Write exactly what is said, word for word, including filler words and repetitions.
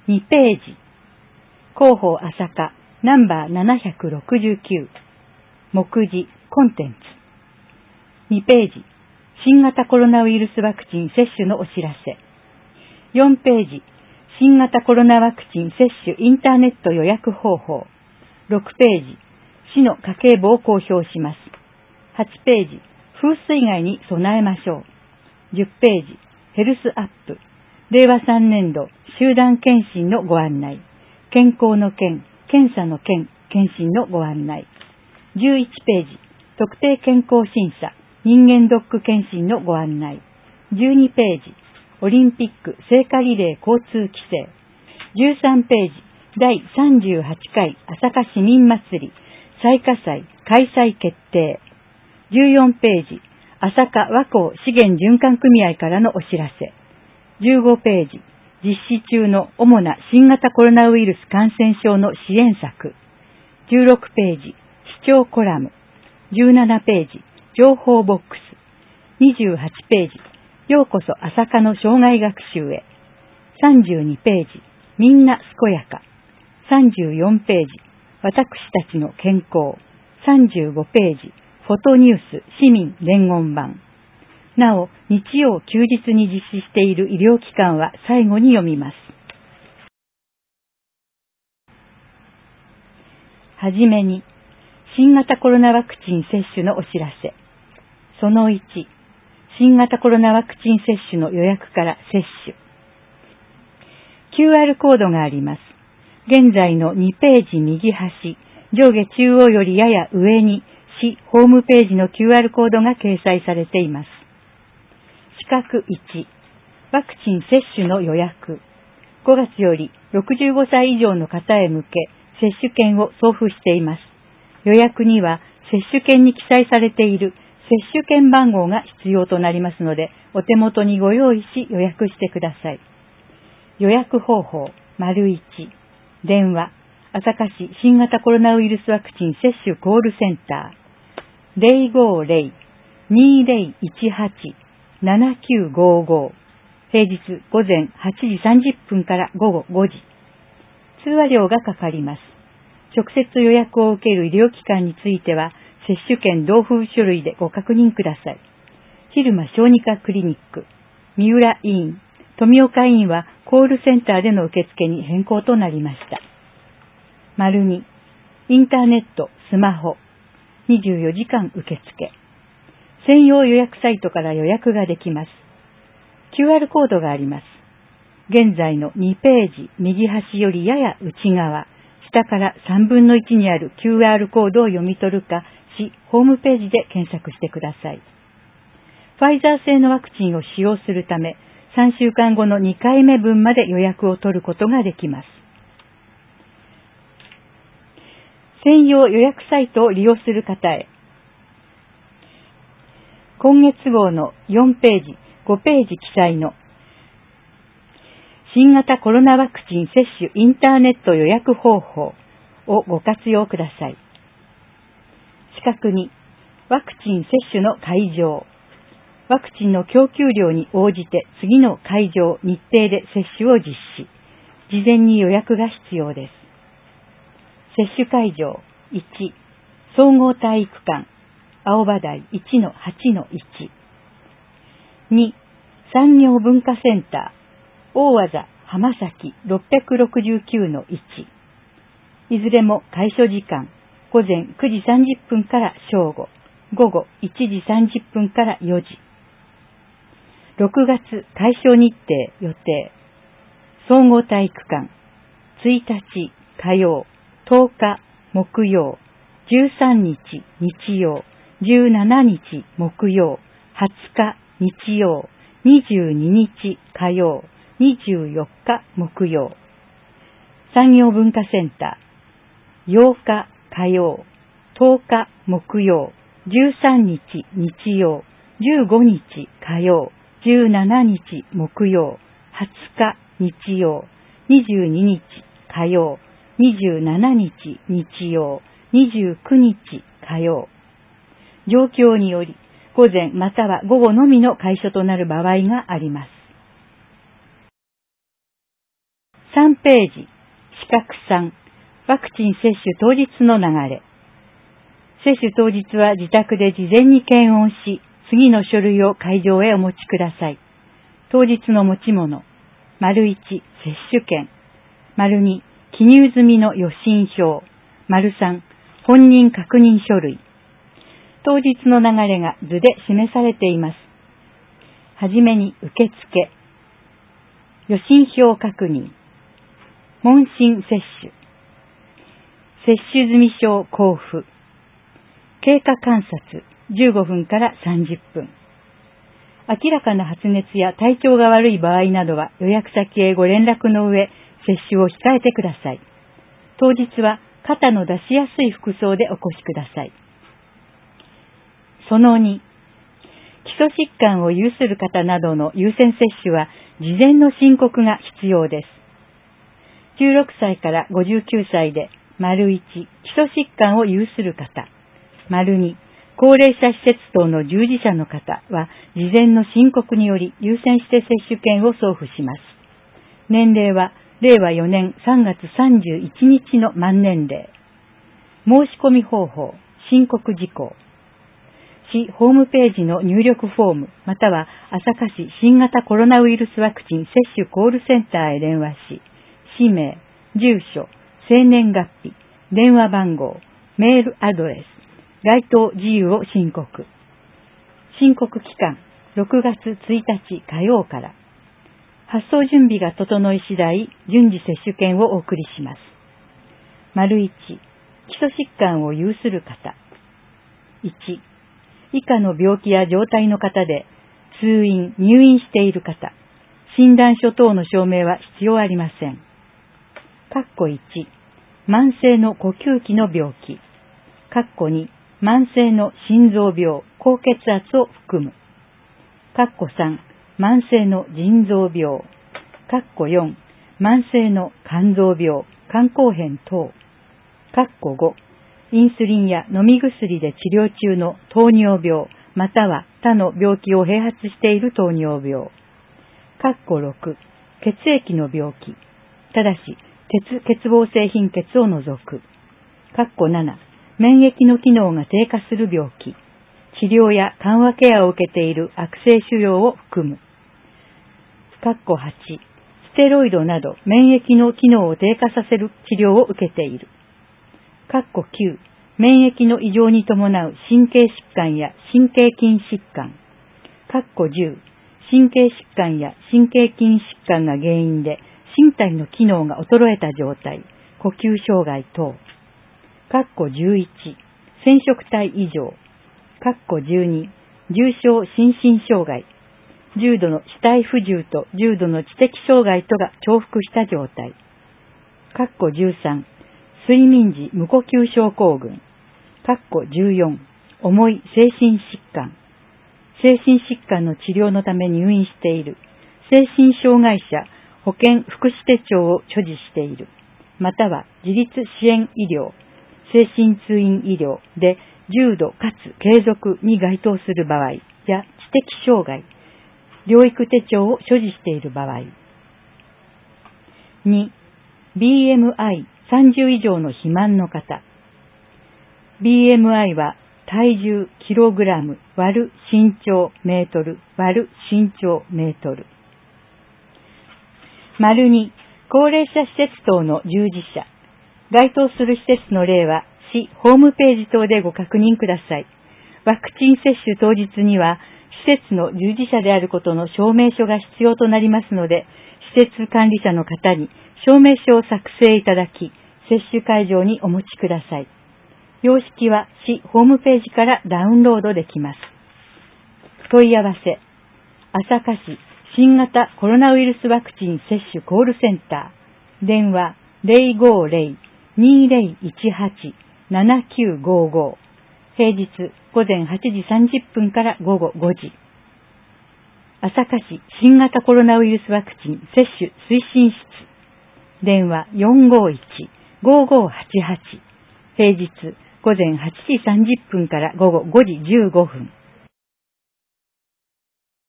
にページ、広報朝霞ナンバーななひゃくろくじゅうきゅう、目次コンテンツ。にページ、新型コロナウイルスワクチン接種のお知らせ。よんページ、新型コロナワクチン接種インターネット予約方法。ろくページ、市の家計簿を公表します。はちページ、風水害に備えましょう。じゅっページ、ヘルスアップ。れいわさんねんど集団検診のご案内。健康の健、検査の健、検診のご案内。じゅういちページ、特定健康審査、人間ドック検診のご案内。じゅうにページ、オリンピック聖火リレー交通規制。じゅうさんページ、だいさんじゅうはちかい朝霞市民祭り彩花祭開催決定。じゅうよんページ、朝霞和光資源循環組合からのお知らせ。じゅうごページ、実施中の主な新型コロナウイルス感染症の支援策。じゅうろくページ、視聴コラム。じゅうななページ、情報ボックス。にじゅうはちページ、ようこそ朝霞の生涯学習へ。さんじゅうにページ、みんな健やか。さんじゅうよんページ、私たちの健康。さんじゅうごページ、フォトニュース市民伝言版。なお、日曜休日に実施している医療機関は最後に読みます。はじめに、新型コロナワクチン接種のお知らせ。そのいち、新型コロナワクチン接種の予約から接種。キューアール コードがあります。現在のにページ右端、上下中央よりやや上に、市ホームページの キューアール コードが掲載されています。四角いち、ワクチン接種の予約。ごがつよりろくじゅうごさい以上の方へ向け、接種券を送付しています。予約には接種券に記載されている接種券番号が必要となりますので、お手元にご用意し予約してください。予約方法、丸いち、電話、朝霞市新型コロナウイルスワクチン接種コールセンター、ゼロごゼロ にゼロいちはち ななきゅうごご、平日午前はちじさんじゅっぷんから午後ごじ。通話料がかかります。直接予約を受ける医療機関については、接種券同封書類でご確認ください。蛭間小児科クリニック、三浦医院、富岡医院はコールセンターでの受付に変更となりました。丸に、インターネット、スマホ、にじゅうよじかん受付。専用予約サイトから予約ができます。キューアール コードがあります。現在のにページ右端よりやや内側、下からさんぶんのいちにある キューアール コードを読み取るか、市ホームページで検索してください。ファイザー製のワクチンを使用するため、さんしゅうかんごのにかいめ分まで予約を取ることができます。専用予約サイトを利用する方へ。今月号のよんページ、ごページ記載の新型コロナワクチン接種インターネット予約方法をご活用ください。四角に、ワクチン接種の会場。ワクチンの供給量に応じて次の会場、日程で接種を実施。事前に予約が必要です。接種会場いち、総合体育館、青葉台 いちのはちのいち。に、産業文化センター、大和座浜崎ろっぴゃくろくじゅうきゅうのいち。いずれも開所時間、午前くじさんじゅっぷんから正午、午後いちじさんじゅっぷんからよじ。ろくがつ開所日程予定。総合体育館、ついたち火曜、とおか木曜、じゅうさんにち日曜、じゅうしちにち木曜、はつか日曜、にじゅうににち火曜、にじゅうよっか木曜。産業文化センター、ようか火曜、とおか木曜、じゅうさんにち日曜、じゅうごにち火曜、じゅうしちにち木曜、はつか日曜、にじゅうににち火曜、にじゅうしちにち日曜、にじゅうくにち火曜。状況により午前または午後のみの開所となる場合があります。 さんページ、四角さん、ワクチン接種当日の流れ。接種当日は自宅で事前に検温し、次の書類を会場へお持ちください。当日の持ち物、丸いち、接種券、丸に、記入済みの予診票、丸さん、本人確認書類。当日の流れが図で示されています。はじめに受付、予診票確認、問診接種、接種済証交付、経過観察じゅうごふんからさんじゅっぷん。明らかな発熱や体調が悪い場合などは予約先へご連絡の上、接種を控えてください。当日は肩の出しやすい服装でお越しください。そのに、基礎疾患を有する方などの優先接種は事前の申告が必要です。じゅうろくさいからごじゅうきゅうさいで、丸いち、基礎疾患を有する方、丸に、高齢者施設等の従事者の方は事前の申告により優先して接種券を送付します。年齢はれいわよねんさんがつさんじゅういちにちの満年齢。申し込み方法、申告事項。市ホームページの入力フォーム、または朝霞市新型コロナウイルスワクチン接種コールセンターへ電話し、氏名、住所、生年月日、電話番号、メールアドレス、該当事由を申告。申告期間、ろくがつついたち火曜から。発送準備が整い次第、順次接種券をお送りします。丸いち、基礎疾患を有する方。いち、以下の病気や状態の方で、通院、入院している方。診断書等の証明は必要ありません。括弧いち、慢性の呼吸器の病気。括弧に、慢性の心臓病、高血圧を含む。括弧さん、慢性の腎臓病。括弧よん、慢性の肝臓病、肝硬変等。括弧ご、インスリンや飲み薬で治療中の糖尿病、または他の病気を併発している糖尿病。括弧ろく、血液の病気。ただし、鉄欠乏性貧血を除く。括弧なな、免疫の機能が低下する病気。治療や緩和ケアを受けている悪性腫瘍を含む。括弧はち、ステロイドなど免疫の機能を低下させる治療を受けている。括弧きゅう、免疫の異常に伴う神経疾患や神経筋疾患。括弧じゅう、神経疾患や神経筋疾患が原因で身体の機能が衰えた状態、呼吸障害等。括弧じゅういち、染色体異常。括弧じゅうに、重症心身障害。重度の肢体不自由と重度の知的障害とが重複した状態。括弧じゅうさん、睡眠時無呼吸症候群。括弧じゅうよん、重い精神疾患。精神疾患の治療のため入院している。精神障害者保健福祉手帳を所持している。または自立支援医療、精神通院医療で重度かつ継続に該当する場合や知的障害、療育手帳を所持している場合。に、ビーエムアイさんじゅう 以上の肥満の方。ビーエムアイ は体重キログラム割る身長メートル割る身長メートル。丸に、高齢者施設等の従事者。該当する施設の例は、市ホームページ等でご確認ください。ワクチン接種当日には、施設の従事者であることの証明書が必要となりますので、施設管理者の方に証明書を作成いただき、接種会場にお持ちください。様式は市ホームページからダウンロードできます。問い合わせ、朝霞市新型コロナウイルスワクチン接種コールセンター、電話 ゼロごゼロ にゼロいちはち ななきゅうごご、平日午前はちじさんじゅっぷんから午後ごじ。朝霞市新型コロナウイルスワクチン接種推進室、電話 よんごいち ごごはちはち、平日午前はちじさんじゅっぷんから午後ごじじゅうごふん。